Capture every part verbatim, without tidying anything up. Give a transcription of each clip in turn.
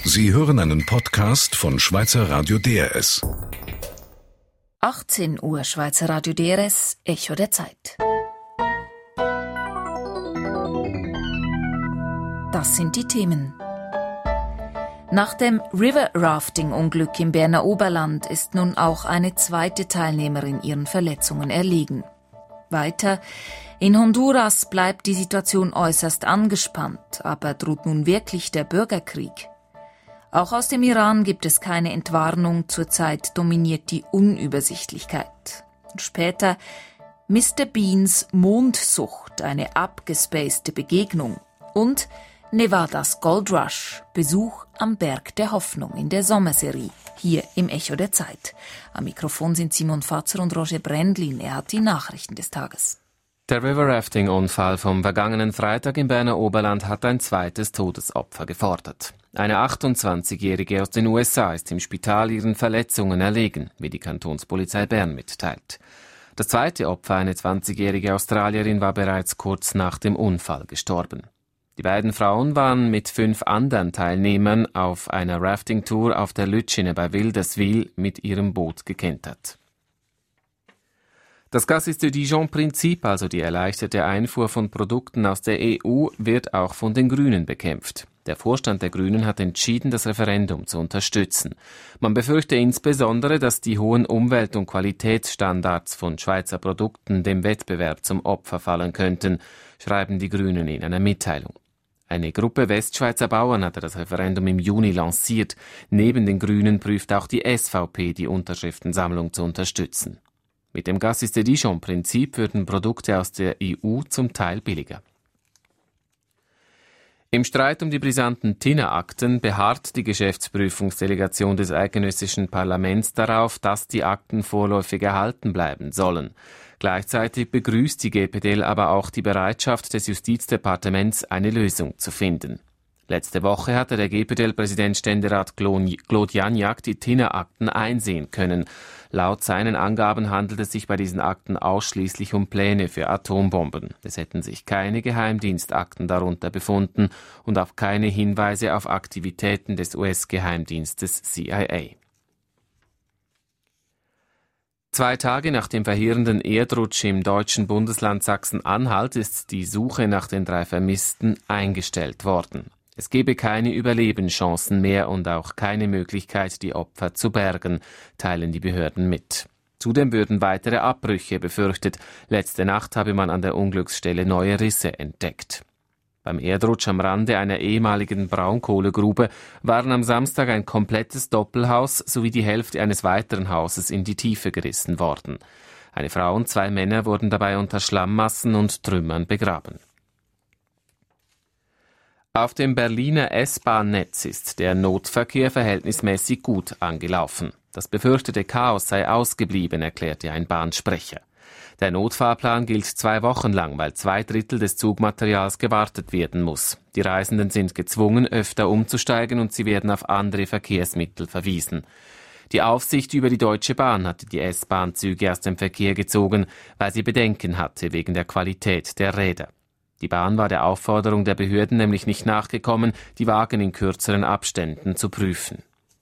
Sie hören einen Podcast von Schweizer Radio D R S. achtzehn Uhr Schweizer Radio D R S, Echo der Zeit. Das sind die Themen. Nach dem River-Rafting-Unglück im Berner Oberland ist nun auch eine zweite Teilnehmerin ihren Verletzungen erlegen. Weiter: In Honduras bleibt die Situation äußerst angespannt, aber droht nun wirklich der Bürgerkrieg? Auch aus dem Iran gibt es keine Entwarnung, zurzeit dominiert die Unübersichtlichkeit. Und später Mister Beans Mondsucht, eine abgespacede Begegnung. Und Nevadas Goldrush, Besuch am Berg der Hoffnung in der Sommerserie, hier im Echo der Zeit. Am Mikrofon sind Simon Fatzer und Roger Brändlin. Er hat die Nachrichten des Tages. Der River-Rafting-Unfall vom vergangenen Freitag im Berner Oberland hat ein zweites Todesopfer gefordert. Eine achtundzwanzigjährige aus den U S A ist im Spital ihren Verletzungen erlegen, wie die Kantonspolizei Bern mitteilt. Das zweite Opfer, eine zwanzigjährige Australierin, war bereits kurz nach dem Unfall gestorben. Die beiden Frauen waren mit fünf anderen Teilnehmern auf einer Rafting-Tour auf der Lütschine bei Wilderswil mit ihrem Boot gekentert. Das Cassis de Dijon-Prinzip, also die erleichterte Einfuhr von Produkten aus der E U, wird auch von den Grünen bekämpft. Der Vorstand der Grünen hat entschieden, das Referendum zu unterstützen. Man befürchte insbesondere, dass die hohen Umwelt- und Qualitätsstandards von Schweizer Produkten dem Wettbewerb zum Opfer fallen könnten, schreiben die Grünen in einer Mitteilung. Eine Gruppe Westschweizer Bauern hatte das Referendum im Juni lanciert. Neben den Grünen prüft auch die S V P, die Unterschriftensammlung zu unterstützen. Mit dem Cassis de Dijon-Prinzip würden Produkte aus der E U zum Teil billiger. Im Streit um die brisanten T I N A-Akten beharrt die Geschäftsprüfungsdelegation des eidgenössischen Parlaments darauf, dass die Akten vorläufig erhalten bleiben sollen. Gleichzeitig begrüßt die G P D L aber auch die Bereitschaft des Justizdepartements, eine Lösung zu finden. Letzte Woche hatte der G P D L-Präsident Ständerat Claude Janiak die T I N A-Akten einsehen können. Laut seinen Angaben handelt es sich bei diesen Akten ausschließlich um Pläne für Atombomben. Es hätten sich keine Geheimdienstakten darunter befunden und auch keine Hinweise auf Aktivitäten des U S-Geheimdienstes C I A. Zwei Tage nach dem verheerenden Erdrutsch im deutschen Bundesland Sachsen-Anhalt ist die Suche nach den drei Vermissten eingestellt worden. Es gebe keine Überlebenschancen mehr und auch keine Möglichkeit, die Opfer zu bergen, teilen die Behörden mit. Zudem würden weitere Abbrüche befürchtet. Letzte Nacht habe man an der Unglücksstelle neue Risse entdeckt. Beim Erdrutsch am Rande einer ehemaligen Braunkohlegrube waren am Samstag ein komplettes Doppelhaus sowie die Hälfte eines weiteren Hauses in die Tiefe gerissen worden. Eine Frau und zwei Männer wurden dabei unter Schlammmassen und Trümmern begraben. Auf dem Berliner S-Bahn-Netz ist der Notverkehr verhältnismäßig gut angelaufen. Das befürchtete Chaos sei ausgeblieben, erklärte ein Bahnsprecher. Der Notfahrplan gilt zwei Wochen lang, weil zwei Drittel des Zugmaterials gewartet werden muss. Die Reisenden sind gezwungen, öfter umzusteigen und sie werden auf andere Verkehrsmittel verwiesen. Die Aufsicht über die Deutsche Bahn hatte die S-Bahn-Züge aus dem Verkehr gezogen, weil sie Bedenken hatte wegen der Qualität der Räder. Die Bahn war der Aufforderung der Behörden nämlich nicht nachgekommen, die Wagen in kürzeren Abständen zu prüfen.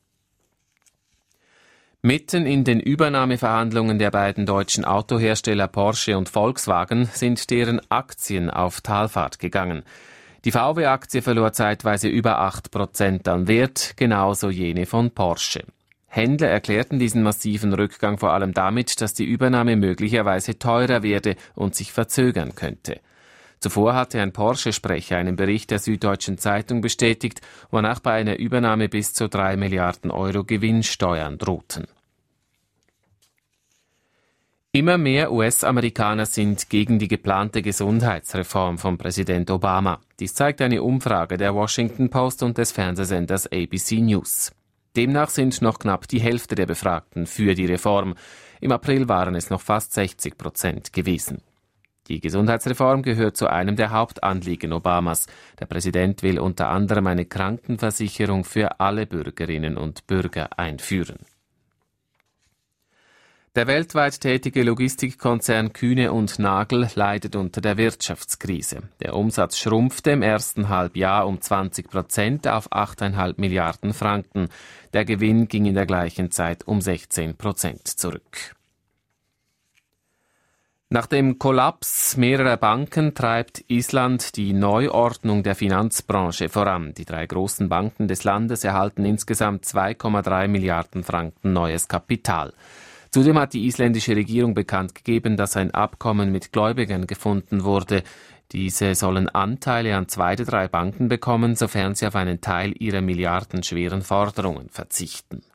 Mitten in den Übernahmeverhandlungen der beiden deutschen Autohersteller Porsche und Volkswagen sind deren Aktien auf Talfahrt gegangen. Die V W-Aktie verlor zeitweise über acht Prozent an Wert, genauso jene von Porsche. Händler erklärten diesen massiven Rückgang vor allem damit, dass die Übernahme möglicherweise teurer werde und sich verzögern könnte. Zuvor hatte ein Porsche-Sprecher einen Bericht der Süddeutschen Zeitung bestätigt, wonach bei einer Übernahme bis zu drei Milliarden Euro Gewinnsteuern drohten. Immer mehr U S-Amerikaner sind gegen die geplante Gesundheitsreform von Präsident Obama. Dies zeigt eine Umfrage der Washington Post und des Fernsehsenders A B C News. Demnach sind noch knapp die Hälfte der Befragten für die Reform. Im April waren es noch fast sechzig Prozent gewesen. Die Gesundheitsreform gehört zu einem der Hauptanliegen Obamas. Der Präsident will unter anderem eine Krankenversicherung für alle Bürgerinnen und Bürger einführen. Der weltweit tätige Logistikkonzern Kühne und Nagel leidet unter der Wirtschaftskrise. Der Umsatz schrumpfte im ersten Halbjahr um zwanzig Prozent auf acht Komma fünf Milliarden Franken. Der Gewinn ging in der gleichen Zeit um sechzehn Prozent zurück. Nach dem Kollaps mehrerer Banken treibt Island die Neuordnung der Finanzbranche voran. Die drei großen Banken des Landes erhalten insgesamt zwei Komma drei Milliarden Franken neues Kapital. Zudem hat die isländische Regierung bekannt gegeben, dass ein Abkommen mit Gläubigern gefunden wurde. Diese sollen Anteile an zwei der drei Banken bekommen, sofern sie auf einen Teil ihrer milliardenschweren Forderungen verzichten.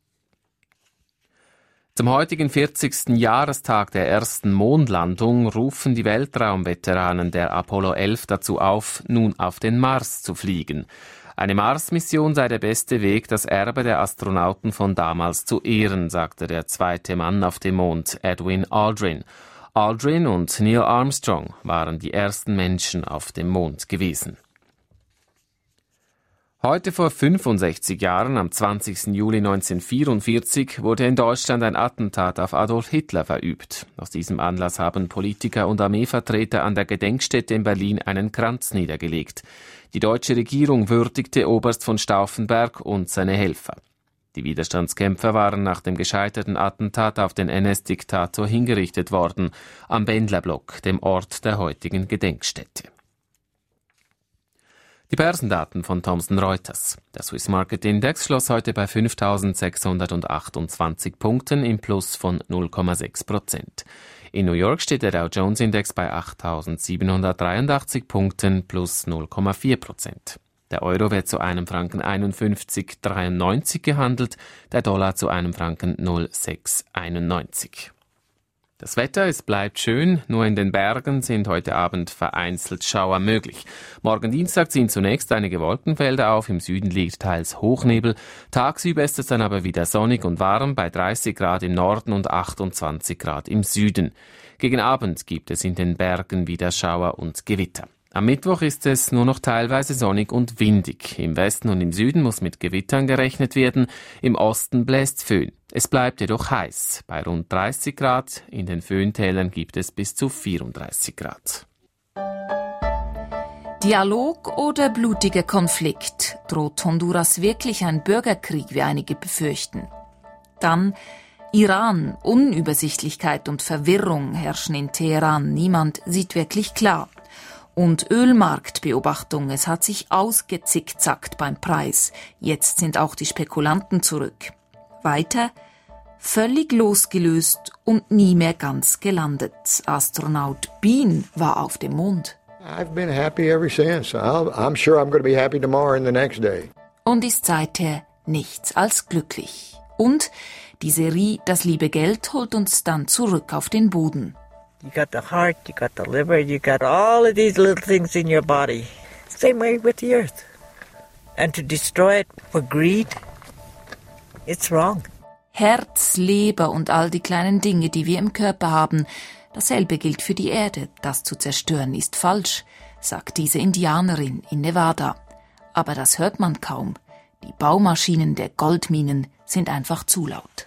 Zum heutigen vierzigsten Jahrestag der ersten Mondlandung rufen die Weltraumveteranen der Apollo elf dazu auf, nun auf den Mars zu fliegen. Eine Mars-Mission sei der beste Weg, das Erbe der Astronauten von damals zu ehren, sagte der zweite Mann auf dem Mond, Edwin Aldrin. Aldrin und Neil Armstrong waren die ersten Menschen auf dem Mond gewesen. Heute vor fünfundsechzig Jahren, am zwanzigsten Juli neunzehnhundertvierundvierzig, wurde in Deutschland ein Attentat auf Adolf Hitler verübt. Aus diesem Anlass haben Politiker und Armeevertreter an der Gedenkstätte in Berlin einen Kranz niedergelegt. Die deutsche Regierung würdigte Oberst von Stauffenberg und seine Helfer. Die Widerstandskämpfer waren nach dem gescheiterten Attentat auf den N S-Diktator hingerichtet worden, am Bendlerblock, dem Ort der heutigen Gedenkstätte. Die Börsendaten von Thomson Reuters. Der Swiss Market Index schloss heute bei fünftausendsechshundertachtundzwanzig Punkten im Plus von null Komma sechs Prozent. In New York steht der Dow Jones Index bei achttausendsiebenhundertdreiundachtzig Punkten plus null Komma vier Prozent. Der Euro wird zu einem Franken einundfünfzig Komma dreiundneunzig gehandelt, der Dollar zu einem Franken null Komma sechs einundneunzig. Das Wetter, es bleibt schön, nur in den Bergen sind heute Abend vereinzelt Schauer möglich. Morgen Dienstag ziehen zunächst einige Wolkenfelder auf, im Süden liegt teils Hochnebel. Tagsüber ist es dann aber wieder sonnig und warm, bei dreißig Grad im Norden und achtundzwanzig Grad im Süden. Gegen Abend gibt es in den Bergen wieder Schauer und Gewitter. Am Mittwoch ist es nur noch teilweise sonnig und windig. Im Westen und im Süden muss mit Gewittern gerechnet werden. Im Osten bläst Föhn. Es bleibt jedoch heiß. Bei rund dreißig Grad. In den Föhntälern gibt es bis zu vierunddreißig Grad. Dialog oder blutiger Konflikt? Droht Honduras wirklich ein Bürgerkrieg, wie einige befürchten? Dann Iran. Unübersichtlichkeit und Verwirrung herrschen in Teheran. Niemand sieht wirklich klar. Und Ölmarktbeobachtung, es hat sich ausgezickzackt beim Preis. Jetzt sind auch die Spekulanten zurück. Weiter, völlig losgelöst und nie mehr ganz gelandet. Astronaut Bean war auf dem Mond. I've been happy ever since. I'll, I'm sure I'm going to be happy tomorrow and the next day. Und ist seither nichts als glücklich. Und die Serie Das liebe Geld holt uns dann zurück auf den Boden. You got the heart, you got the liver, you got all of these little things in your body. Same way with the earth. And to destroy it for greed, it's wrong. Herz, Leber und all die kleinen Dinge, die wir im Körper haben, dasselbe gilt für die Erde. Das zu zerstören ist falsch, sagt diese Indianerin in Nevada. Aber das hört man kaum. Die Baumaschinen der Goldminen sind einfach zu laut.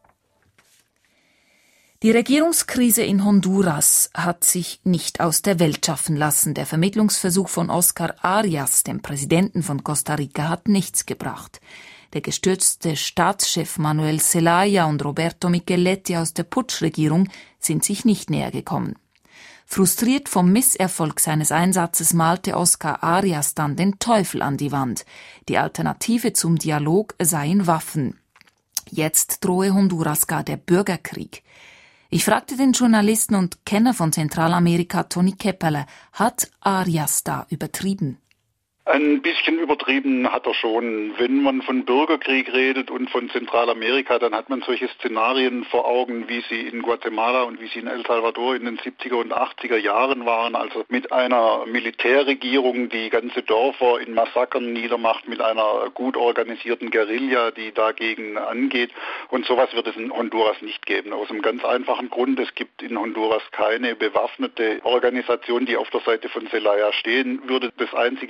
Die Regierungskrise in Honduras hat sich nicht aus der Welt schaffen lassen. Der Vermittlungsversuch von Oscar Arias, dem Präsidenten von Costa Rica, hat nichts gebracht. Der gestürzte Staatschef Manuel Zelaya und Roberto Micheletti aus der Putschregierung sind sich nicht näher gekommen. Frustriert vom Misserfolg seines Einsatzes malte Oscar Arias dann den Teufel an die Wand. Die Alternative zum Dialog seien Waffen. Jetzt drohe Honduras gar der Bürgerkrieg. Ich fragte den Journalisten und Kenner von Zentralamerika Toni Kepperle, hat Arias da übertrieben? Ein bisschen übertrieben hat er schon. Wenn man von Bürgerkrieg redet und von Zentralamerika, dann hat man solche Szenarien vor Augen, wie sie in Guatemala und wie sie in El Salvador in den siebziger und achtziger Jahren waren. Also mit einer Militärregierung, die ganze Dörfer in Massakern niedermacht, mit einer gut organisierten Guerilla, die dagegen angeht. Und sowas wird es in Honduras nicht geben. Aus einem ganz einfachen Grund, es gibt in Honduras keine bewaffnete Organisation, die auf der Seite von Zelaya stehen würde. Das einzige Organisation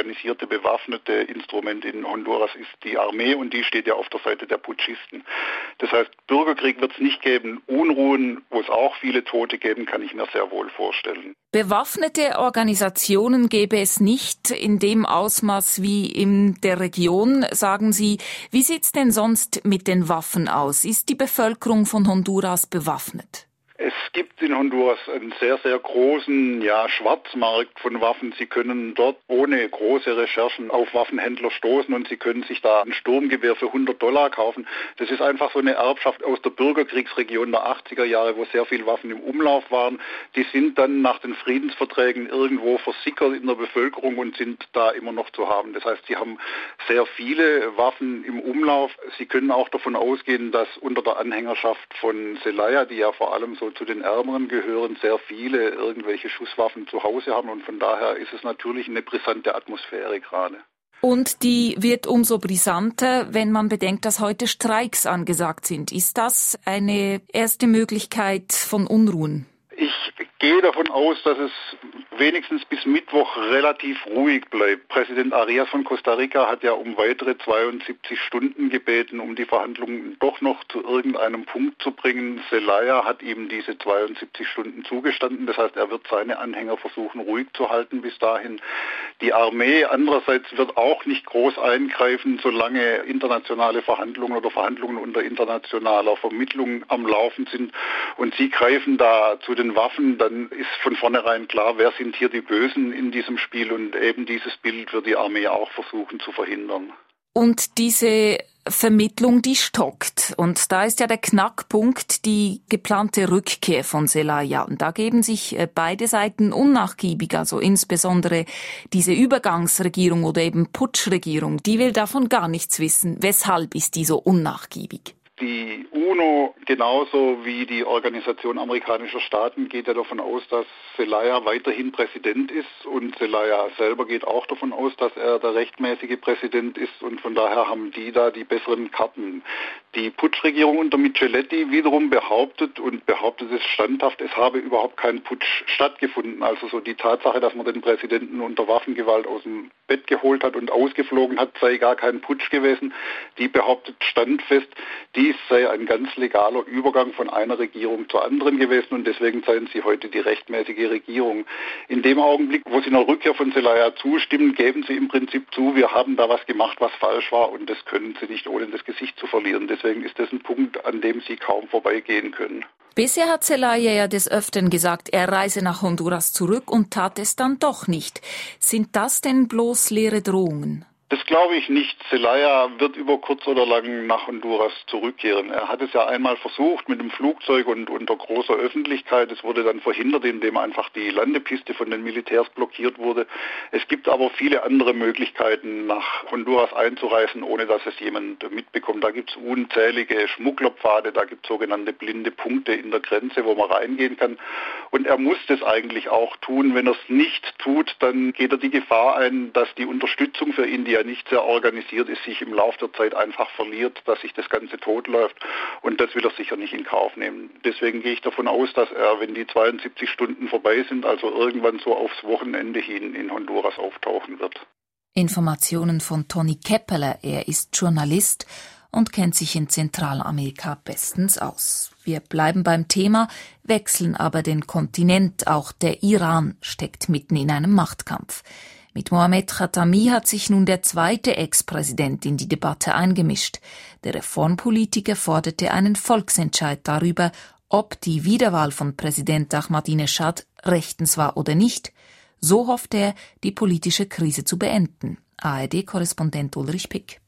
organisierte, bewaffnete Instrument in Honduras ist die Armee und die steht ja auf der Seite der Putschisten. Das heißt, Bürgerkrieg wird es nicht geben. Unruhen, wo es auch viele Tote geben, kann ich mir sehr wohl vorstellen. Bewaffnete Organisationen gäbe es nicht in dem Ausmaß wie in der Region, sagen Sie. Wie sieht's denn sonst mit den Waffen aus? Ist die Bevölkerung von Honduras bewaffnet? Es gibt in Honduras einen sehr, sehr großen ja, Schwarzmarkt von Waffen. Sie können dort ohne große Recherchen auf Waffenhändler stoßen und Sie können sich da ein Sturmgewehr für hundert Dollar kaufen. Das ist einfach so eine Erbschaft aus der Bürgerkriegsregion der achtziger Jahre, wo sehr viel Waffen im Umlauf waren. Die sind dann nach den Friedensverträgen irgendwo versickert in der Bevölkerung und sind da immer noch zu haben. Das heißt, sie haben sehr viele Waffen im Umlauf. Sie können auch davon ausgehen, dass unter der Anhängerschaft von Zelaya, die ja vor allem so zu den Ärmeren gehören, sehr viele irgendwelche Schusswaffen zu Hause haben und von daher ist es natürlich eine brisante Atmosphäre gerade. Und die wird umso brisanter, wenn man bedenkt, dass heute Streiks angesagt sind. Ist das eine erste Möglichkeit von Unruhen? Ich gehe davon aus, dass es wenigstens bis Mittwoch relativ ruhig bleibt. Präsident Arias von Costa Rica hat ja um weitere zweiundsiebzig Stunden gebeten, um die Verhandlungen doch noch zu irgendeinem Punkt zu bringen. Zelaya hat ihm diese zweiundsiebzig Stunden zugestanden. Das heißt, er wird seine Anhänger versuchen, ruhig zu halten bis dahin. Die Armee andererseits wird auch nicht groß eingreifen, solange internationale Verhandlungen oder Verhandlungen unter internationaler Vermittlung am Laufen sind. Und sie greifen da zu den Waffen, dann ist von vornherein klar, wer sind hier die Bösen in diesem Spiel und eben dieses Bild wird die Armee auch versuchen zu verhindern. Und diese Vermittlung, die stockt. Und da ist ja der Knackpunkt die geplante Rückkehr von Zelaya. Und da geben sich beide Seiten unnachgiebig, also insbesondere diese Übergangsregierung oder eben Putschregierung, die will davon gar nichts wissen. Weshalb ist die so unnachgiebig? Die UNO, genauso wie die Organisation amerikanischer Staaten, geht ja davon aus, dass Zelaya weiterhin Präsident ist und Zelaya selber geht auch davon aus, dass er der rechtmäßige Präsident ist und von daher haben die da die besseren Karten. Die Putschregierung unter Micheletti wiederum behauptet und behauptet es standhaft, es habe überhaupt kein Putsch stattgefunden. Also so die Tatsache, dass man den Präsidenten unter Waffengewalt aus dem Bett geholt hat und ausgeflogen hat, sei gar kein Putsch gewesen. Die behauptet standfest, dies sei ein ganz legaler Übergang von einer Regierung zur anderen gewesen und deswegen seien sie heute die rechtmäßige Regierung. In dem Augenblick, wo sie einer Rückkehr von Zelaya zustimmen, geben sie im Prinzip zu, wir haben da was gemacht, was falsch war und das können sie nicht, ohne das Gesicht zu verlieren. Deswegen ist das ein Punkt, an dem sie kaum vorbeigehen können. Bisher hat Zelaya ja des Öfteren gesagt, er reise nach Honduras zurück und tat es dann doch nicht. Sind das denn bloß leere Drohungen? Das glaube ich nicht. Zelaya wird über kurz oder lang nach Honduras zurückkehren. Er hat es ja einmal versucht mit dem Flugzeug und unter großer Öffentlichkeit. Es wurde dann verhindert, indem einfach die Landepiste von den Militärs blockiert wurde. Es gibt aber viele andere Möglichkeiten, nach Honduras einzureisen, ohne dass es jemand mitbekommt. Da gibt es unzählige Schmugglerpfade, da gibt es sogenannte blinde Punkte in der Grenze, wo man reingehen kann. Und er muss das eigentlich auch tun. Wenn er es nicht tut, dann geht er die Gefahr ein, dass die Unterstützung für ihn, die ja nicht sehr organisiert ist, sich im Laufe der Zeit einfach verliert, dass sich das Ganze totläuft und das will er sicher nicht in Kauf nehmen. Deswegen gehe ich davon aus, dass er, wenn die zweiundsiebzig Stunden vorbei sind, also irgendwann so aufs Wochenende hin in Honduras auftauchen wird. Informationen von Toni Keppeler, er ist Journalist und kennt sich in Zentralamerika bestens aus. Wir bleiben beim Thema, wechseln aber den Kontinent, auch der Iran steckt mitten in einem Machtkampf. Mit Mohammed Khatami hat sich nun der zweite Ex-Präsident in die Debatte eingemischt. Der Reformpolitiker forderte einen Volksentscheid darüber, ob die Wiederwahl von Präsident Ahmadinejad rechtens war oder nicht. So hofft er, die politische Krise zu beenden. A R D-Korrespondent Ulrich Pick.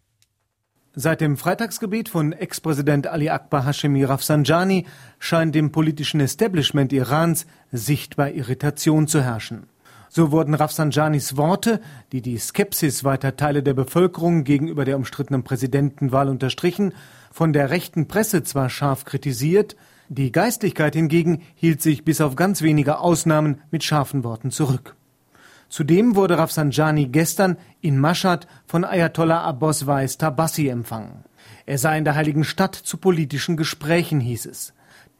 Seit dem Freitagsgebet von Ex-Präsident Ali Akbar Hashemi Rafsanjani scheint im politischen Establishment Irans sichtbar Irritation zu herrschen. So wurden Rafsanjanis Worte, die die Skepsis weiter Teile der Bevölkerung gegenüber der umstrittenen Präsidentenwahl unterstrichen, von der rechten Presse zwar scharf kritisiert, die Geistlichkeit hingegen hielt sich bis auf ganz wenige Ausnahmen mit scharfen Worten zurück. Zudem wurde Rafsanjani gestern in Mashhad von Ayatollah Abbas Wais Tabassi empfangen. Er sei in der Heiligen Stadt zu politischen Gesprächen, hieß es.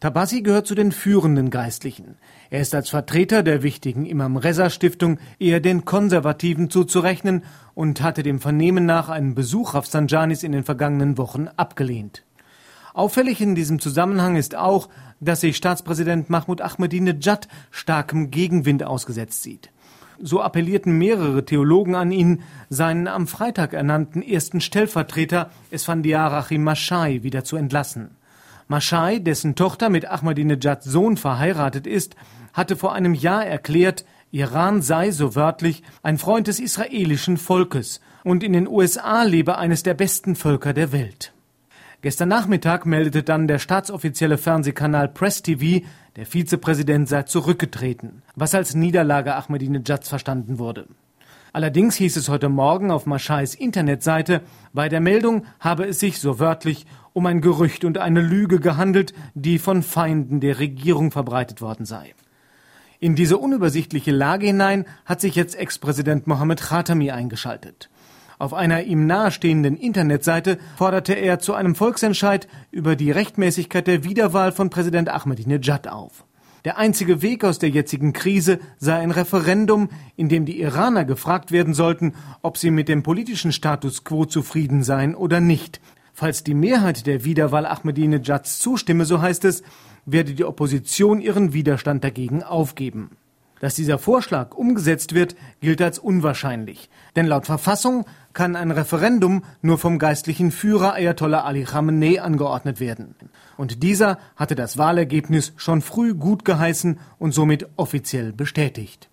Tabasi gehört zu den führenden Geistlichen. Er ist als Vertreter der wichtigen Imam Reza Stiftung eher den Konservativen zuzurechnen und hatte dem Vernehmen nach einen Besuch Rafsanjanis in den vergangenen Wochen abgelehnt. Auffällig in diesem Zusammenhang ist auch, dass sich Staatspräsident Mahmoud Ahmadinejad starkem Gegenwind ausgesetzt sieht. So appellierten mehrere Theologen an ihn, seinen am Freitag ernannten ersten Stellvertreter Esfandiar Rahim Mashai wieder zu entlassen. Mashai, dessen Tochter mit Ahmadinejads Sohn verheiratet ist, hatte vor einem Jahr erklärt, Iran sei, so wörtlich, ein Freund des israelischen Volkes und in den U S A lebe eines der besten Völker der Welt. Gestern Nachmittag meldete dann der staatsoffizielle Fernsehkanal Press T V, der Vizepräsident sei zurückgetreten, was als Niederlage Ahmadinejads verstanden wurde. Allerdings hieß es heute Morgen auf Mashais Internetseite, bei der Meldung habe es sich, so wörtlich, um ein Gerücht und eine Lüge gehandelt, die von Feinden der Regierung verbreitet worden sei. In diese unübersichtliche Lage hinein hat sich jetzt Ex-Präsident Mohammed Khatami eingeschaltet. Auf einer ihm nahestehenden Internetseite forderte er zu einem Volksentscheid über die Rechtmäßigkeit der Wiederwahl von Präsident Ahmadinejad auf. Der einzige Weg aus der jetzigen Krise sei ein Referendum, in dem die Iraner gefragt werden sollten, ob sie mit dem politischen Status quo zufrieden seien oder nicht. Falls die Mehrheit der Wiederwahl Ahmadinejads zustimme, so heißt es, werde die Opposition ihren Widerstand dagegen aufgeben. Dass dieser Vorschlag umgesetzt wird, gilt als unwahrscheinlich. Denn laut Verfassung kann ein Referendum nur vom geistlichen Führer Ayatollah Ali Khamenei angeordnet werden. Und dieser hatte das Wahlergebnis schon früh gut geheißen und somit offiziell bestätigt.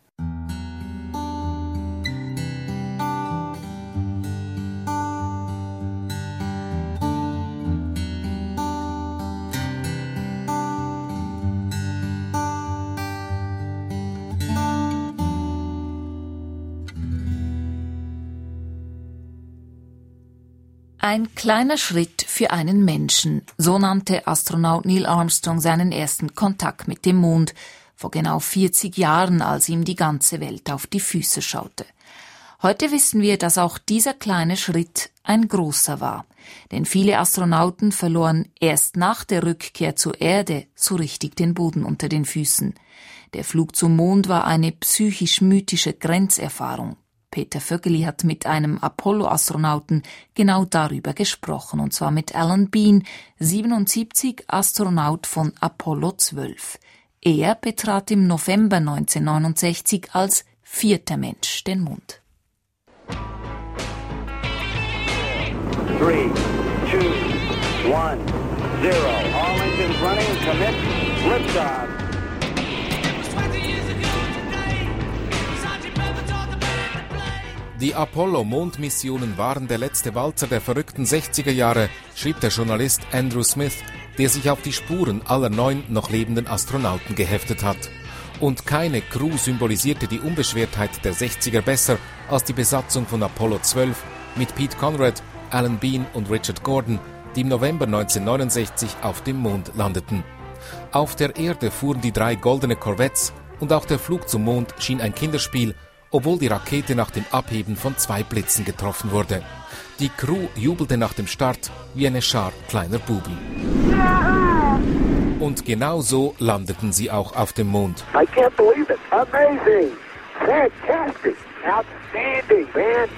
Ein kleiner Schritt für einen Menschen, so nannte Astronaut Neil Armstrong seinen ersten Kontakt mit dem Mond, vor genau vierzig Jahren, als ihm die ganze Welt auf die Füße schaute. Heute wissen wir, dass auch dieser kleine Schritt ein großer war, denn viele Astronauten verloren erst nach der Rückkehr zur Erde so richtig den Boden unter den Füßen. Der Flug zum Mond war eine psychisch-mythische Grenzerfahrung. Peter Vögeli hat mit einem Apollo-Astronauten genau darüber gesprochen, und zwar mit Alan Bean, siebenundsiebzig, Astronaut von Apollo zwölf. Er betrat im November neunzehnhundertneunundsechzig als vierter Mensch den Mond. Three, two, one, zero. All engines running. Commit. Liftoff. Die Apollo-Mondmissionen waren der letzte Walzer der verrückten sechziger Jahre, schrieb der Journalist Andrew Smith, der sich auf die Spuren aller neun noch lebenden Astronauten geheftet hat. Und keine Crew symbolisierte die Unbeschwertheit der sechziger besser als die Besatzung von Apollo zwölf mit Pete Conrad, Alan Bean und Richard Gordon, die im November neunzehnhundertneunundsechzig auf dem Mond landeten. Auf der Erde fuhren die drei goldene Corvettes und auch der Flug zum Mond schien ein Kinderspiel, obwohl die Rakete nach dem Abheben von zwei Blitzen getroffen wurde. Die Crew jubelte nach dem Start wie eine Schar kleiner Buben. Und genau so landeten sie auch auf dem Mond. I can't believe it. Amazing. Fantastic. Outstanding, man.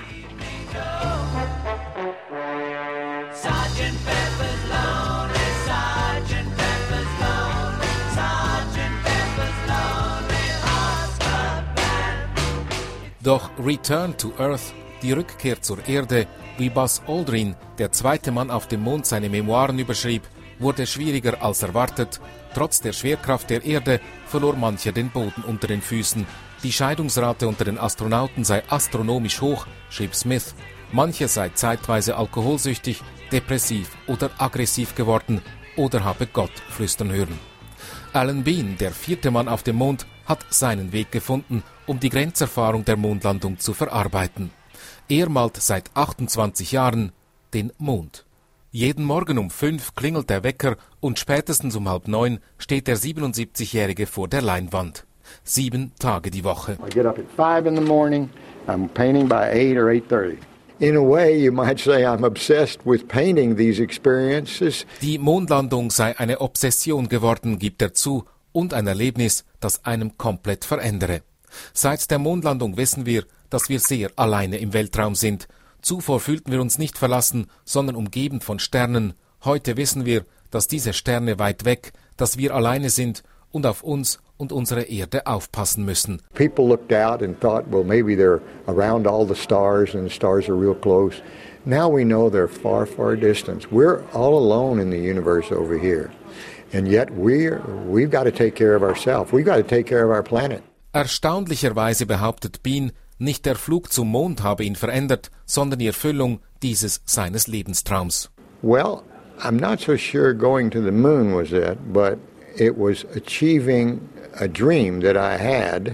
Sergeant Pepper's Lonely, Sergeant Pepper's Lonely, Sergeant Pepper's Lonely Hearts Club. Doch Return to Earth, die Rückkehr zur Erde, wie Buzz Aldrin, der zweite Mann auf dem Mond, seine Memoiren überschrieb, wurde schwieriger als erwartet. Trotz der Schwerkraft der Erde verlor mancher den Boden unter den Füßen. Die Scheidungsrate unter den Astronauten sei astronomisch hoch, schrieb Smith. Mancher sei zeitweise alkoholsüchtig, depressiv oder aggressiv geworden oder habe Gott flüstern hören. Alan Bean, der vierte Mann auf dem Mond, hat seinen Weg gefunden, um die Grenzerfahrung der Mondlandung zu verarbeiten. Er malt seit achtundzwanzig Jahren den Mond. Jeden Morgen um fünf klingelt der Wecker und spätestens um halb neun steht der siebenundsiebzigjährige vor der Leinwand. Sieben Tage die Woche. I get up at five in the morning. I'm painting by eight or eight thirty. In a way, you might say I'm obsessed with painting these experiences. Die Mondlandung sei eine Obsession geworden, gibt er zu, und ein Erlebnis, das einem komplett verändere. Seit der Mondlandung wissen wir, dass wir sehr alleine im Weltraum sind. Zuvor fühlten wir uns nicht verlassen, sondern umgeben von Sternen. Heute wissen wir, dass diese Sterne weit weg, dass wir alleine sind und auf uns und unsere Erde aufpassen müssen. People looked out and thought, well, maybe they're around all the stars and the stars are real close. Now we know they're far, far distant. We're all alone in the universe over here. And yet we're, we've got to take care of ourselves. We've got to take care of our planet. Erstaunlicherweise behauptet Bean, nicht der Flug zum Mond habe ihn verändert, sondern die Erfüllung dieses seines Lebenstraums. Well, I'm not so sure going to the moon was it, but it was achieving a dream that I had,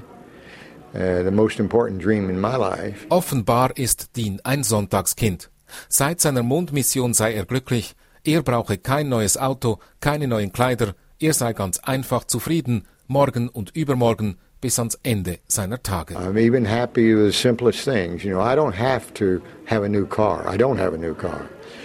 uh, the most important dream in my life. Offenbar ist Dean ein Sonntagskind. Seit seiner Mondmission sei er glücklich, er brauche kein neues Auto, keine neuen Kleider, er sei ganz einfach zufrieden, morgen und übermorgen, bis ans Ende seiner Tage. I'm even happy with the simplest things. You know, I don't have to have a new car. I don't have a new car.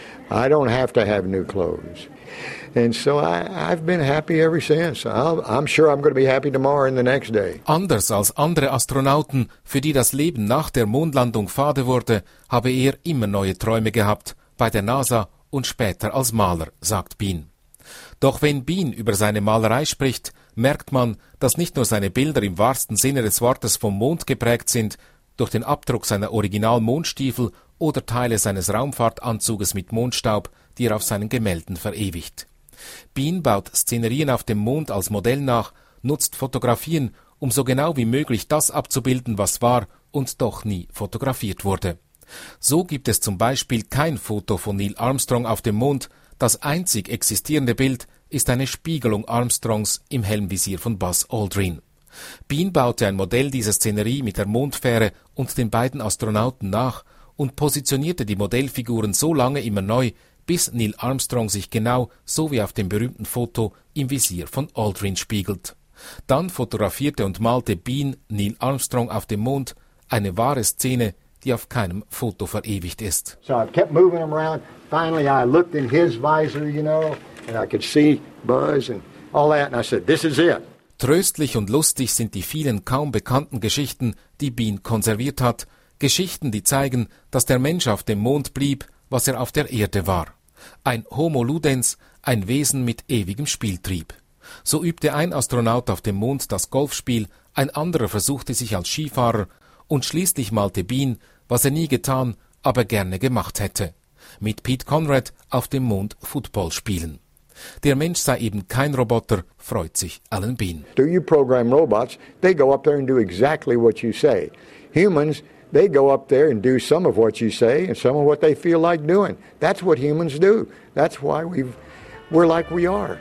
I don't have to have new clothes. And so I, I've been happy ever since. I'll, I'm sure I'm going to be happy tomorrow and the next day. Anders als andere Astronauten, für die das Leben nach der Mondlandung fade wurde, habe er immer neue Träume gehabt, bei der NASA und später als Maler, sagt Bean. Doch wenn Bean über seine Malerei spricht, merkt man, dass nicht nur seine Bilder im wahrsten Sinne des Wortes vom Mond geprägt sind, durch den Abdruck seiner Original-Mondstiefel oder Teile seines Raumfahrtanzuges mit Mondstaub, die er auf seinen Gemälden verewigt. Bean baut Szenerien auf dem Mond als Modell nach, nutzt Fotografien, um so genau wie möglich das abzubilden, was war und doch nie fotografiert wurde. So gibt es zum Beispiel kein Foto von Neil Armstrong auf dem Mond. Das einzig existierende Bild ist eine Spiegelung Armstrongs im Helmvisier von Buzz Aldrin. Bean baute ein Modell dieser Szenerie mit der Mondfähre und den beiden Astronauten nach und positionierte die Modellfiguren so lange immer neu, bis Neil Armstrong sich genau, so wie auf dem berühmten Foto, im Visier von Aldrin spiegelt. Dann fotografierte und malte Bean Neil Armstrong auf dem Mond, eine wahre Szene, die auf keinem Foto verewigt ist. So I kept moving him around. Finally I looked in his visor, you know, and I could see Buzz and all that, and I said, this is it. Tröstlich und lustig sind die vielen kaum bekannten Geschichten, die Bean konserviert hat. Geschichten, die zeigen, dass der Mensch auf dem Mond blieb, was er auf der Erde war. Ein Homo ludens, ein Wesen mit ewigem Spieltrieb. So übte ein Astronaut auf dem Mond das Golfspiel, ein anderer versuchte sich als Skifahrer und schließlich malte Bean, was er nie getan, aber gerne gemacht hätte. Mit Pete Conrad auf dem Mond Football spielen. Der Mensch sei eben kein Roboter, freut sich Alan Bean. Do you program robots? They go up there and do exactly what you say. Humans, they go up there and do some of what you say and some of what they feel like doing. That's what humans do. That's why we've, we're like we are.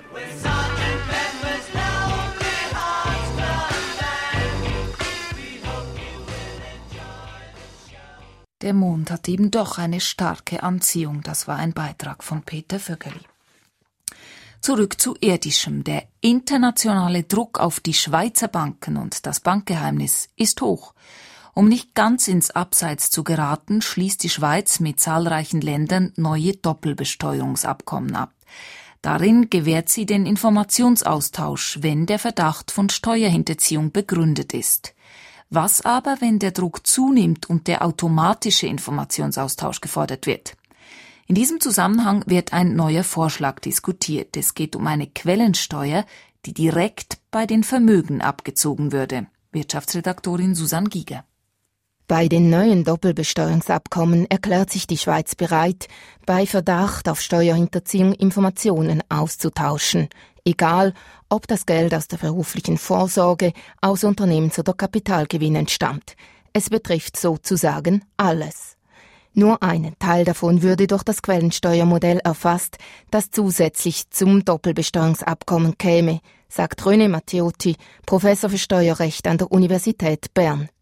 Der Mond hat eben doch eine starke Anziehung. Das war ein Beitrag von Peter Vögeli. Zurück zu Irdischem. Der internationale Druck auf die Schweizer Banken und das Bankgeheimnis ist hoch. Um nicht ganz ins Abseits zu geraten, schließt die Schweiz mit zahlreichen Ländern neue Doppelbesteuerungsabkommen ab. Darin gewährt sie den Informationsaustausch, wenn der Verdacht von Steuerhinterziehung begründet ist. Was aber, wenn der Druck zunimmt und der automatische Informationsaustausch gefordert wird? In diesem Zusammenhang wird ein neuer Vorschlag diskutiert. Es geht um eine Quellensteuer, die direkt bei den Vermögen abgezogen würde. Wirtschaftsredaktorin Susanne Giger. Bei den neuen Doppelbesteuerungsabkommen erklärt sich die Schweiz bereit, bei Verdacht auf Steuerhinterziehung Informationen auszutauschen, egal ob das Geld aus der beruflichen Vorsorge, aus Unternehmens- oder Kapitalgewinnen stammt. Es betrifft sozusagen alles. Nur einen Teil davon würde durch das Quellensteuermodell erfasst, das zusätzlich zum Doppelbesteuerungsabkommen käme, sagt René Matteotti, Professor für Steuerrecht an der Universität Bern.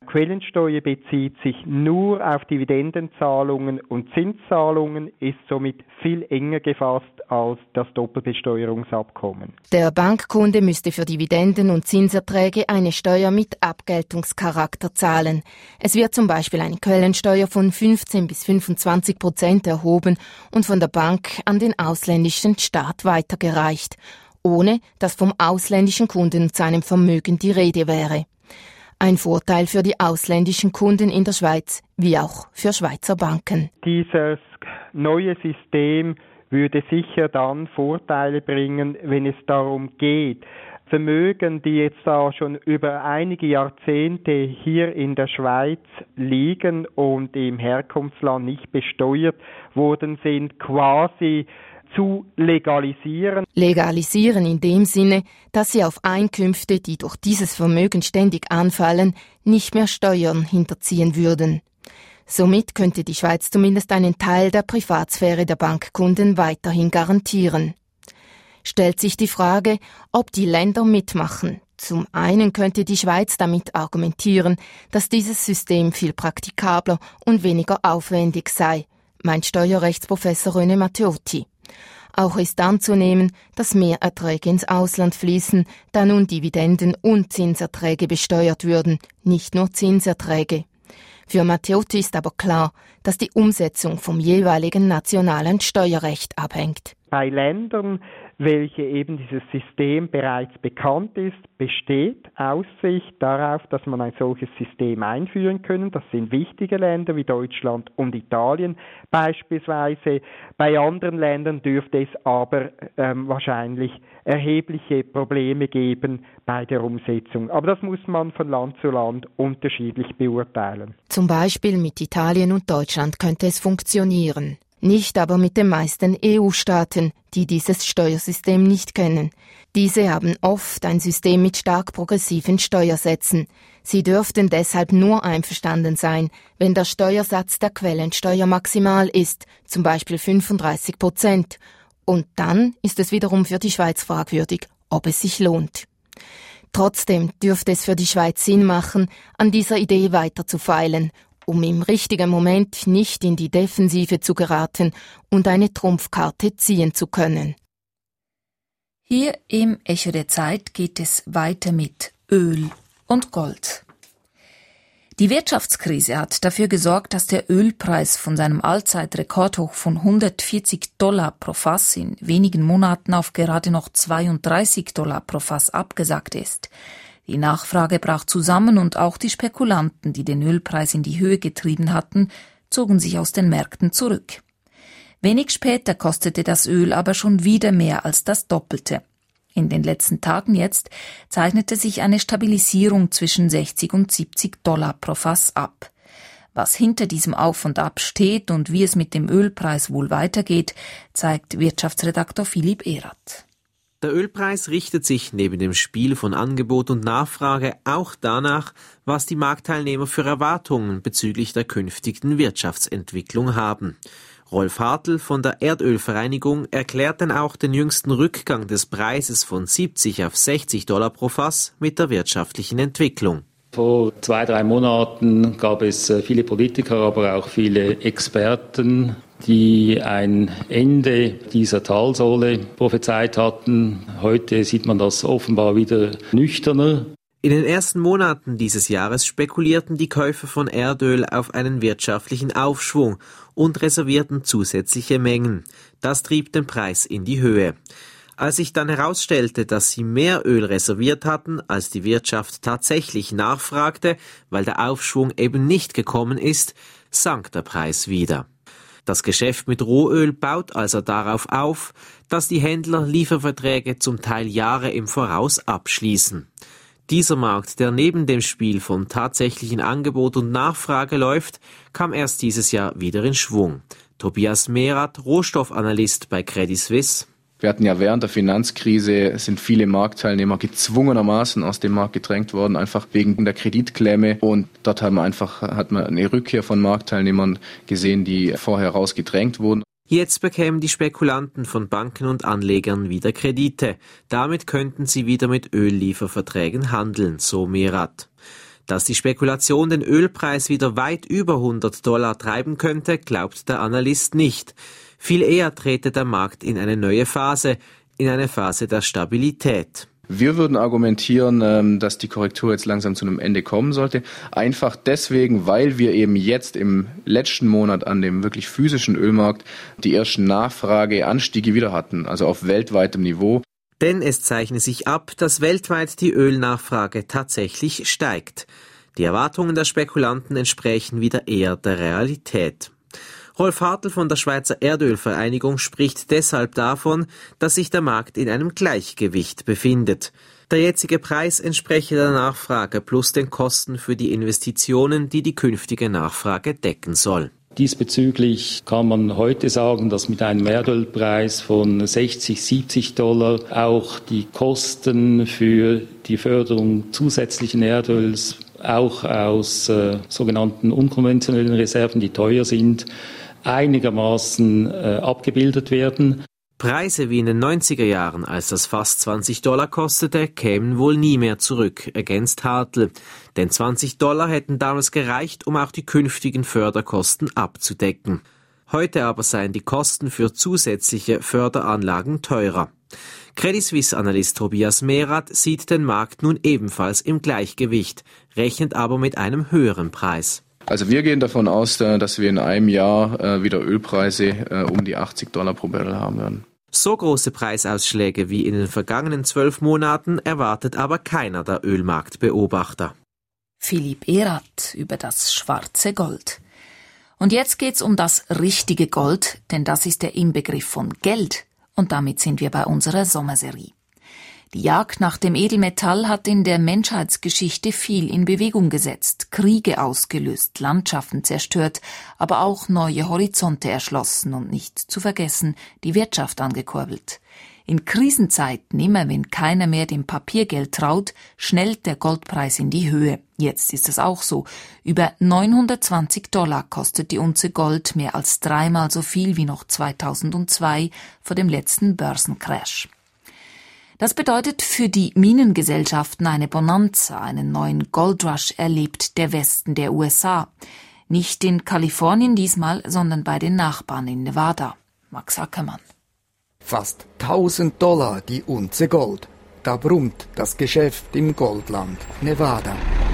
Quellensteuer bezieht sich nur auf Dividendenzahlungen und Zinszahlungen, ist somit viel enger gefasst als das Doppelbesteuerungsabkommen. Der Bankkunde müsste für Dividenden und Zinserträge eine Steuer mit Abgeltungscharakter zahlen. Es wird zum Beispiel eine Quellensteuer von fünfzehn bis fünfundzwanzig Prozent erhoben und von der Bank an den ausländischen Staat weitergereicht, ohne dass vom ausländischen Kunden und seinem Vermögen die Rede wäre. Ein Vorteil für die ausländischen Kunden in der Schweiz, wie auch für Schweizer Banken. Dieses neue System würde sicher dann Vorteile bringen, wenn es darum geht, Vermögen, die jetzt da schon über einige Jahrzehnte hier in der Schweiz liegen und im Herkunftsland nicht besteuert worden sind, quasi zu legalisieren. Legalisieren in dem Sinne, dass sie auf Einkünfte, die durch dieses Vermögen ständig anfallen, nicht mehr Steuern hinterziehen würden. Somit könnte die Schweiz zumindest einen Teil der Privatsphäre der Bankkunden weiterhin garantieren. Stellt sich die Frage, ob die Länder mitmachen. Zum einen könnte die Schweiz damit argumentieren, dass dieses System viel praktikabler und weniger aufwendig sei, meint Steuerrechtsprofessor René Matteotti. Auch ist anzunehmen, dass mehr Erträge ins Ausland fließen, da nun Dividenden und Zinserträge besteuert würden, nicht nur Zinserträge. Für Matteotti ist aber klar, dass die Umsetzung vom jeweiligen nationalen Steuerrecht abhängt. Bei Ländern, welche eben dieses System bereits bekannt ist, besteht Aussicht darauf, dass man ein solches System einführen können. Das sind wichtige Länder wie Deutschland und Italien beispielsweise. Bei anderen Ländern dürfte es aber ähm, wahrscheinlich erhebliche Probleme geben bei der Umsetzung. Aber das muss man von Land zu Land unterschiedlich beurteilen. Zum Beispiel mit Italien und Deutschland könnte es funktionieren. Nicht aber mit den meisten E U-Staaten, die dieses Steuersystem nicht kennen. Diese haben oft ein System mit stark progressiven Steuersätzen. Sie dürften deshalb nur einverstanden sein, wenn der Steuersatz der Quellensteuer maximal ist, zum Beispiel fünfunddreißig Prozent. Und dann ist es wiederum für die Schweiz fragwürdig, ob es sich lohnt. Trotzdem dürfte es für die Schweiz Sinn machen, an dieser Idee weiter zu feilen, um im richtigen Moment nicht in die Defensive zu geraten und eine Trumpfkarte ziehen zu können. Hier im Echo der Zeit geht es weiter mit Öl und Gold. Die Wirtschaftskrise hat dafür gesorgt, dass der Ölpreis von seinem Allzeitrekordhoch von hundertvierzig Dollar pro Fass in wenigen Monaten auf gerade noch zweiunddreißig Dollar pro Fass abgesackt ist. Die Nachfrage brach zusammen und auch die Spekulanten, die den Ölpreis in die Höhe getrieben hatten, zogen sich aus den Märkten zurück. Wenig später kostete das Öl aber schon wieder mehr als das Doppelte. In den letzten Tagen jetzt zeichnete sich eine Stabilisierung zwischen sechzig und siebzig Dollar pro Fass ab. Was hinter diesem Auf und Ab steht und wie es mit dem Ölpreis wohl weitergeht, zeigt Wirtschaftsredaktor Philipp Erath. Der Ölpreis richtet sich neben dem Spiel von Angebot und Nachfrage auch danach, was die Marktteilnehmer für Erwartungen bezüglich der künftigen Wirtschaftsentwicklung haben. Rolf Hartl von der Erdölvereinigung erklärt dann auch den jüngsten Rückgang des Preises von siebzig auf sechzig Dollar pro Fass mit der wirtschaftlichen Entwicklung. Vor zwei, drei Monaten gab es viele Politiker, aber auch viele Experten, die ein Ende dieser Talsohle prophezeit hatten. Heute sieht man das offenbar wieder nüchterner. In den ersten Monaten dieses Jahres spekulierten die Käufer von Erdöl auf einen wirtschaftlichen Aufschwung und reservierten zusätzliche Mengen. Das trieb den Preis in die Höhe. Als sich dann herausstellte, dass sie mehr Öl reserviert hatten, als die Wirtschaft tatsächlich nachfragte, weil der Aufschwung eben nicht gekommen ist, sank der Preis wieder. Das Geschäft mit Rohöl baut also darauf auf, dass die Händler Lieferverträge zum Teil Jahre im Voraus abschließen. Dieser Markt, der neben dem Spiel vom tatsächlichen Angebot und Nachfrage läuft, kam erst dieses Jahr wieder in Schwung. Tobias Mehrath, Rohstoffanalyst bei Credit Suisse. Wir hatten ja während der Finanzkrise, sind viele Marktteilnehmer gezwungenermaßen aus dem Markt gedrängt worden, einfach wegen der Kreditklemme. Und dort haben wir einfach, hat man eine Rückkehr von Marktteilnehmern gesehen, die vorher rausgedrängt wurden. Jetzt bekämen die Spekulanten von Banken und Anlegern wieder Kredite. Damit könnten sie wieder mit Öllieferverträgen handeln, so Mehrath. Dass die Spekulation den Ölpreis wieder weit über hundert Dollar treiben könnte, glaubt der Analyst nicht. Viel eher trete der Markt in eine neue Phase, in eine Phase der Stabilität. Wir würden argumentieren, dass die Korrektur jetzt langsam zu einem Ende kommen sollte. Einfach deswegen, weil wir eben jetzt im letzten Monat an dem wirklich physischen Ölmarkt die ersten Nachfrageanstiege wieder hatten, also auf weltweitem Niveau. Denn es zeichne sich ab, dass weltweit die Ölnachfrage tatsächlich steigt. Die Erwartungen der Spekulanten entsprechen wieder eher der Realität. Rolf Hartl von der Schweizer Erdölvereinigung spricht deshalb davon, dass sich der Markt in einem Gleichgewicht befindet. Der jetzige Preis entspreche der Nachfrage plus den Kosten für die Investitionen, die die künftige Nachfrage decken soll. Diesbezüglich kann man heute sagen, dass mit einem Erdölpreis von sechzig, siebzig Dollar auch die Kosten für die Förderung zusätzlichen Erdöls auch aus äh, sogenannten unkonventionellen Reserven, die teuer sind, einigermaßen äh, abgebildet werden. Preise wie in den neunziger Jahren, als das fast zwanzig Dollar kostete, kämen wohl nie mehr zurück, ergänzt Hartl. Denn zwanzig Dollar hätten damals gereicht, um auch die künftigen Förderkosten abzudecken. Heute aber seien die Kosten für zusätzliche Förderanlagen teurer. Credit Suisse-Analyst Tobias Mehrath sieht den Markt nun ebenfalls im Gleichgewicht, rechnet aber mit einem höheren Preis. Also wir gehen davon aus, dass wir in einem Jahr wieder Ölpreise um die achtzig Dollar pro Barrel haben werden. So große Preisausschläge wie in den vergangenen zwölf Monaten erwartet aber keiner der Ölmarktbeobachter. Philipp Erath über das schwarze Gold. Und jetzt geht's um das richtige Gold, denn das ist der Inbegriff von Geld. Und damit sind wir bei unserer Sommerserie. Die Jagd nach dem Edelmetall hat in der Menschheitsgeschichte viel in Bewegung gesetzt, Kriege ausgelöst, Landschaften zerstört, aber auch neue Horizonte erschlossen und nicht zu vergessen, die Wirtschaft angekurbelt. In Krisenzeiten, immer wenn keiner mehr dem Papiergeld traut, schnellt der Goldpreis in die Höhe. Jetzt ist es auch so. Über neunhundertzwanzig Dollar kostet die Unze Gold, mehr als dreimal so viel wie noch zweitausendzwei vor dem letzten Börsencrash. Das bedeutet für die Minengesellschaften eine Bonanza, einen neuen Goldrush erlebt der Westen der U S A. Nicht in Kalifornien diesmal, sondern bei den Nachbarn in Nevada. Max Ackermann. Fast tausend Dollar die Unze Gold. Da brummt das Geschäft im Goldland Nevada.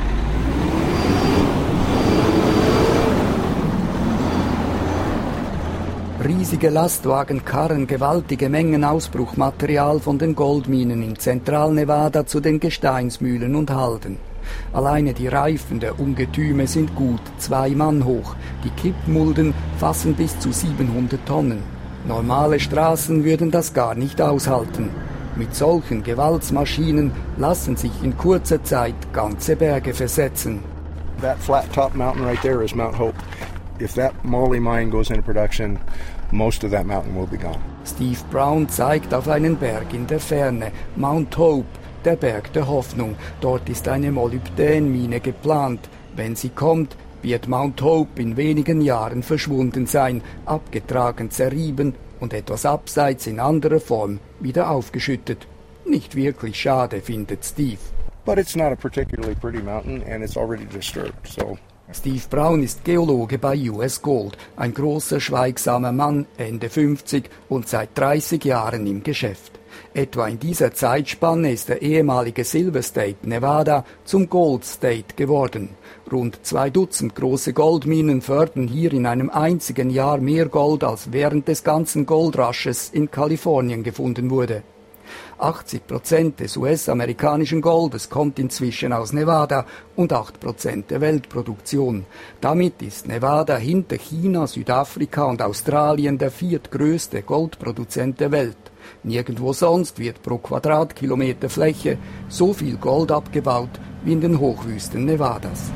Riesige Lastwagen karren gewaltige Mengen Ausbruchmaterial von den Goldminen in Zentral-Nevada zu den Gesteinsmühlen und Halden. Alleine die Reifen der Ungetüme sind gut zwei Mann hoch. Die Kippmulden fassen bis zu siebenhundert Tonnen. Normale Straßen würden das gar nicht aushalten. Mit solchen Gewaltsmaschinen lassen sich in kurzer Zeit ganze Berge versetzen. That flat top mountain right there is Mount Hope. If that moly mine goes into production, most of that mountain will be gone. Steve Brown zeigt auf einen Berg in der Ferne, Mount Hope, der Berg der Hoffnung. Dort ist eine Molybdänmine geplant. Wenn sie kommt, wird Mount Hope in wenigen Jahren verschwunden sein, abgetragen, zerrieben und etwas abseits in anderer Form wieder aufgeschüttet. Nicht wirklich schade, findet Steve. But it's not a particularly pretty mountain and it's already disturbed, so... Steve Brown ist Geologe bei U S Gold, ein großer, schweigsamer Mann, Ende fünfzig und seit dreißig Jahren im Geschäft. Etwa in dieser Zeitspanne ist der ehemalige Silver State Nevada zum Gold State geworden. Rund zwei Dutzend große Goldminen fördern hier in einem einzigen Jahr mehr Gold, als während des ganzen Goldrasches in Kalifornien gefunden wurde. achtzig Prozent des U S-amerikanischen Goldes kommt inzwischen aus Nevada und acht Prozent der Weltproduktion. Damit ist Nevada hinter China, Südafrika und Australien der viertgrößte Goldproduzent der Welt. Nirgendwo sonst wird pro Quadratkilometer Fläche so viel Gold abgebaut wie in den Hochwüsten Nevadas.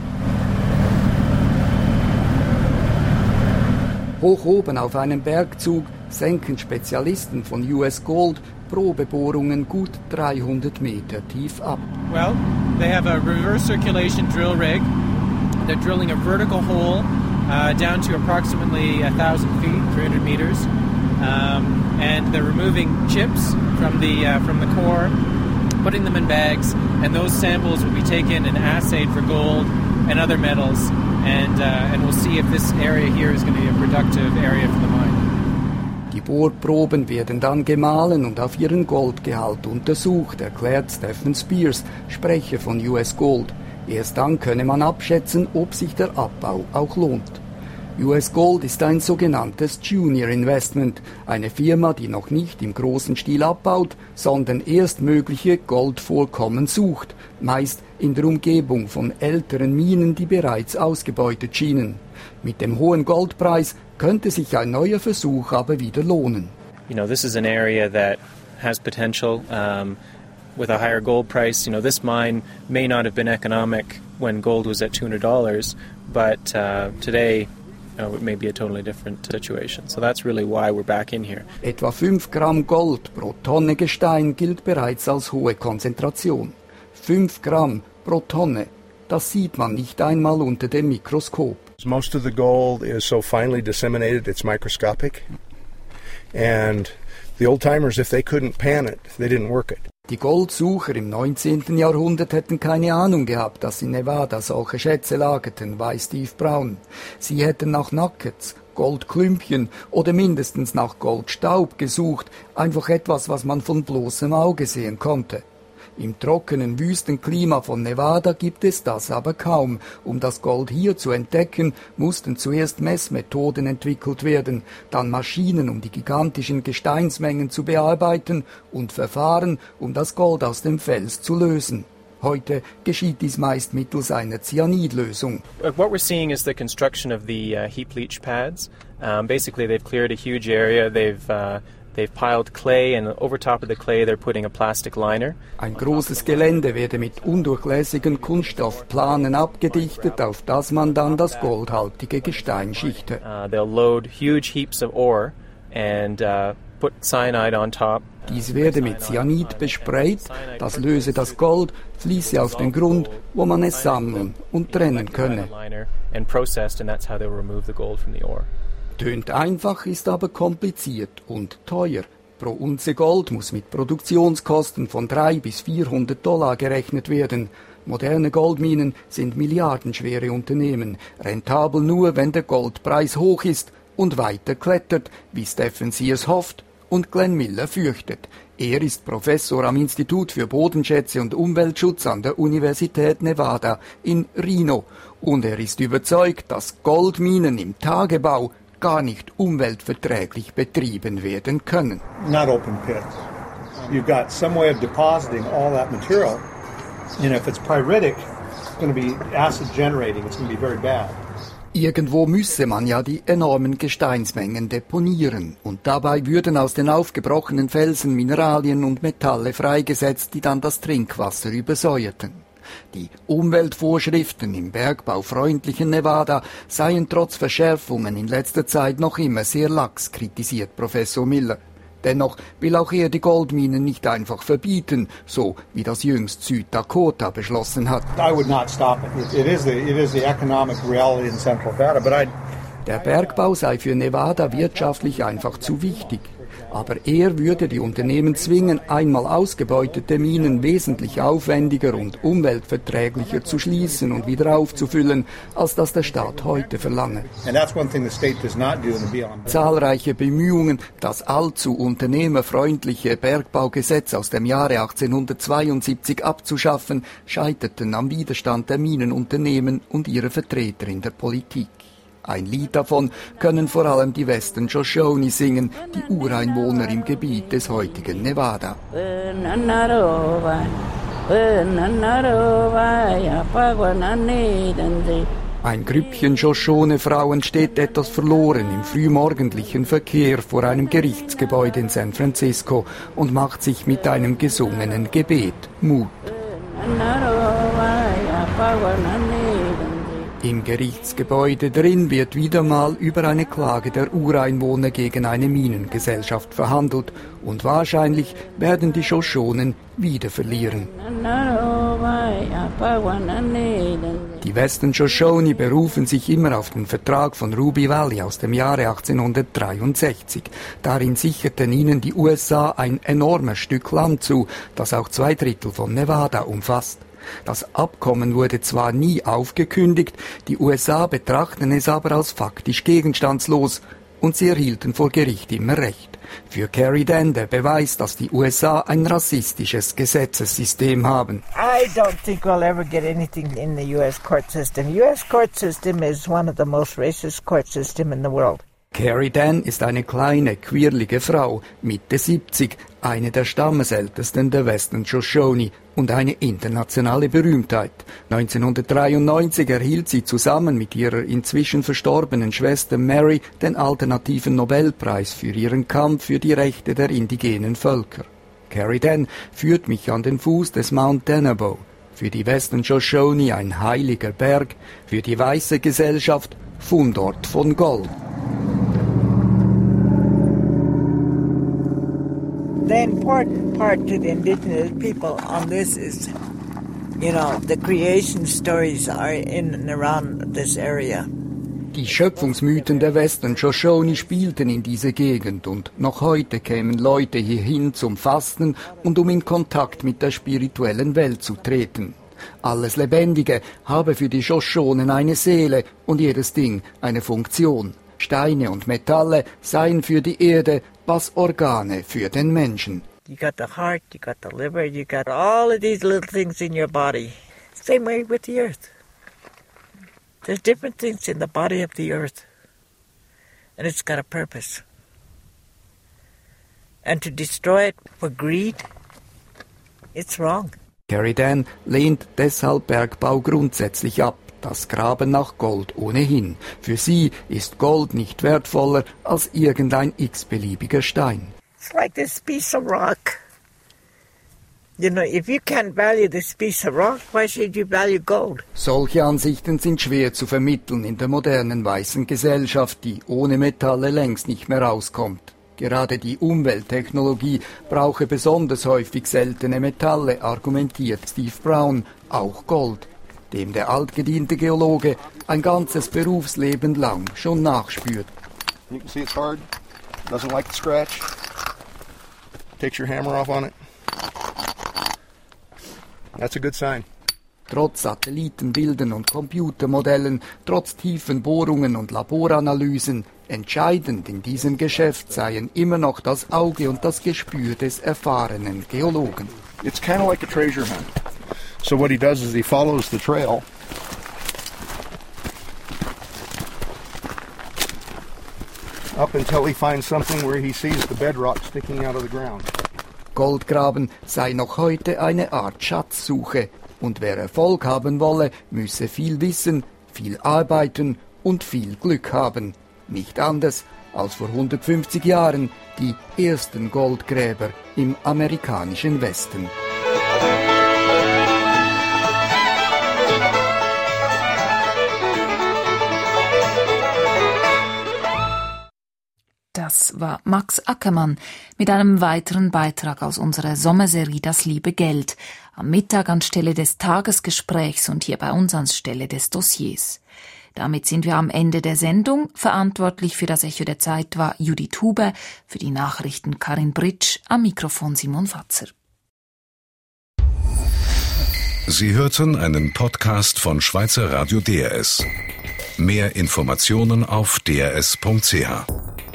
Hoch oben auf einem Bergzug senken Spezialisten von U S Gold Probebohrungen gut dreihundert Meter tief ab. Well, they have a reverse circulation drill rig. They're drilling a vertical hole uh, down to approximately one thousand feet, three hundred meters. Um, and they're removing chips from the uh, from the core putting them in bags, and those samples will be taken and assayed for gold and other metals, and uh, and we'll see if this area here is going to be a productive area for the mine. Die Bohrproben werden dann gemahlen und auf ihren Goldgehalt untersucht, erklärt Stephen Spears, Sprecher von U S Gold. Erst dann könne man abschätzen, ob sich der Abbau auch lohnt. U S Gold ist ein sogenanntes Junior Investment, eine Firma, die noch nicht im großen Stil abbaut, sondern erst mögliche Goldvorkommen sucht, meist in der Umgebung von älteren Minen, die bereits ausgebeutet schienen. Mit dem hohen Goldpreis könnte sich ein neuer Versuch aber wieder lohnen. You know, this is an area that has potential. Um, with a higher gold price, you know, this mine may not have been economic when gold was at two hundred dollars, but uh, today uh, it may be a totally different situation. So that's really why we're back in here. Etwa fünf Gramm Gold pro Tonne Gestein gilt bereits als hohe Konzentration. fünf Gramm pro Tonne, das sieht man nicht einmal unter dem Mikroskop. Most of the gold is so finely disseminated, it's microscopic. And the old-timers, if they couldn't pan it, they didn't work it. Die Goldsucher im neunzehnten Jahrhundert hätten keine Ahnung gehabt, dass in Nevada solche Schätze lagerten, weiß Steve Brown. Sie hätten nach Nuggets, Goldklümpchen oder mindestens nach Goldstaub gesucht, einfach etwas, was man von bloßem Auge sehen konnte. Im trockenen Wüstenklima von Nevada gibt es das aber kaum. Um das Gold hier zu entdecken, mussten zuerst Messmethoden entwickelt werden, dann Maschinen, um die gigantischen Gesteinsmengen zu bearbeiten und Verfahren, um das Gold aus dem Fels zu lösen. Heute geschieht dies meist mittels einer Cyanidlösung. What we're seeing is the construction of the uh, heap leach pads. Um, basically, they've cleared a huge area. They've uh, They've piled clay, and over top of the clay they're putting a plastic liner. Ein großes Gelände werde mit undurchlässigen Kunststoffplanen abgedichtet, auf das man dann das goldhaltige Gestein schichte. Uh, they'll load huge heaps of ore and uh, put cyanide on top. Dies werde mit Cyanid besprayt, das löse das Gold, fließe auf den Grund, wo man es sammeln und trennen könne. And processed, and that's how they'll remove the gold from the ore. Tönt einfach, ist aber kompliziert und teuer. Pro Unze Gold muss mit Produktionskosten von dreihundert bis vierhundert Dollar gerechnet werden. Moderne Goldminen sind milliardenschwere Unternehmen, rentabel nur, wenn der Goldpreis hoch ist und weiter klettert, wie Stephen Sears hofft und Glenn Miller fürchtet. Er ist Professor am Institut für Bodenschätze und Umweltschutz an der Universität Nevada in Reno und er ist überzeugt, dass Goldminen im Tagebau gar nicht umweltverträglich betrieben werden können. Not open pits. You've got some way of depositing all that material, and if it's pyritic, it's going to be acid generating. It's going to be very bad. Irgendwo müsse man ja die enormen Gesteinsmengen deponieren und dabei würden aus den aufgebrochenen Felsen Mineralien und Metalle freigesetzt, die dann das Trinkwasser übersäuerten. Die Umweltvorschriften im bergbaufreundlichen Nevada seien trotz Verschärfungen in letzter Zeit noch immer sehr lax, kritisiert Professor Miller. Dennoch will auch er die Goldminen nicht einfach verbieten, so wie das jüngst Süddakota beschlossen hat. I would not stop it. It is the, it is the economic reality in Central Nevada, but I'd... Der Bergbau sei für Nevada wirtschaftlich einfach zu wichtig. Aber er würde die Unternehmen zwingen, einmal ausgebeutete Minen wesentlich aufwendiger und umweltverträglicher zu schließen und wieder aufzufüllen, als das der Staat heute verlange. Zahlreiche Bemühungen, das allzu unternehmerfreundliche Bergbaugesetz aus dem Jahre achtzehnhundertzweiundsiebzig abzuschaffen, scheiterten am Widerstand der Minenunternehmen und ihrer Vertreter in der Politik. Ein Lied davon können vor allem die Western Shoshone singen, die Ureinwohner im Gebiet des heutigen Nevada. Ein Grüppchen Shoshone-Frauen steht etwas verloren im frühmorgendlichen Verkehr vor einem Gerichtsgebäude in San Francisco und macht sich mit einem gesungenen Gebet Mut. Im Gerichtsgebäude drin wird wieder mal über eine Klage der Ureinwohner gegen eine Minengesellschaft verhandelt und wahrscheinlich werden die Shoshonen wieder verlieren. Die Western Shoshone berufen sich immer auf den Vertrag von Ruby Valley aus dem Jahre achtzehnhundertdreiundsechzig. Darin sicherten ihnen die U S A ein enormes Stück Land zu, das auch zwei Drittel von Nevada umfasst. Das Abkommen wurde zwar nie aufgekündigt, die U S A betrachten es aber als faktisch gegenstandslos und sie erhielten vor Gericht immer Recht. Für Carrie Dann der Beweis, dass die U S A ein rassistisches Gesetzessystem haben. I don't think we'll ever get anything in the U S court system. U S court system is one of the most racist court system in the world. Carrie Dann ist eine kleine, quirlige Frau, Mitte siebzig, eine der Stammesältesten der Western Shoshone und eine internationale Berühmtheit. neunzehnhundertdreiundneunzig erhielt sie zusammen mit ihrer inzwischen verstorbenen Schwester Mary den alternativen Nobelpreis für ihren Kampf für die Rechte der indigenen Völker. Carrie Dann führt mich an den Fuß des Mount Denabo. Für die Western Shoshone ein heiliger Berg, für die weiße Gesellschaft Fundort von Gold. The important part to the indigenous people on this is, you know, the creation stories are in and around this area. Die Schöpfungsmythen der Western Shoshone spielten in diese Gegend und noch heute kämen Leute hierhin zum Fasten und um in Kontakt mit der spirituellen Welt zu treten. Alles Lebendige habe für die Shoshonen eine Seele und jedes Ding eine Funktion. Steine und Metalle seien für die Erde, was Organe für den Menschen. You got the heart, you got the liver, you got all of these little things in your body. Same way with the earth. There's different things in the body of the earth. And it's got a purpose. And to destroy it for greed, it's wrong. Carrie Dann lehnt deshalb Bergbau grundsätzlich ab. Das Graben nach Gold ohnehin. Für sie ist Gold nicht wertvoller als irgendein x-beliebiger Stein. It's like this piece of rock. You know, if you can't value this piece of rock, why should you value gold? Solche Ansichten sind schwer zu vermitteln in der modernen weißen Gesellschaft, die ohne Metalle längst nicht mehr auskommt. Gerade die Umwelttechnologie brauche besonders häufig seltene Metalle, argumentiert Steve Brown, auch Gold, dem der altgediente Geologe ein ganzes Berufsleben lang schon nachspürt. You can see it's hard. Doesn't like the scratch. Takes your hammer off on it. That's a good sign. Trotz Satellitenbildern und Computermodellen, trotz tiefen Bohrungen und Laboranalysen, entscheidend in diesem Geschäft seien immer noch das Auge und das Gespür des erfahrenen Geologen. It's kind of like a treasure hunt. So what he does is he follows the trail up until he finds something where he sees the bedrock sticking out of the ground. Goldgraben sei noch heute eine Art Schatzsuche und wer Erfolg haben wolle, müsse viel wissen, viel arbeiten und viel Glück haben. Nicht anders als vor hundertfünfzig Jahren die ersten Goldgräber im amerikanischen Westen. Das war Max Ackermann mit einem weiteren Beitrag aus unserer Sommerserie Das liebe Geld. Am Mittag anstelle des Tagesgesprächs und hier bei uns anstelle des Dossiers. Damit sind wir am Ende der Sendung. Verantwortlich für das Echo der Zeit war Judith Huber, für die Nachrichten Karin Britsch, am Mikrofon Simon Fatzer. Sie hörten einen Podcast von Schweizer Radio D R S. Mehr Informationen auf d r s punkt c h.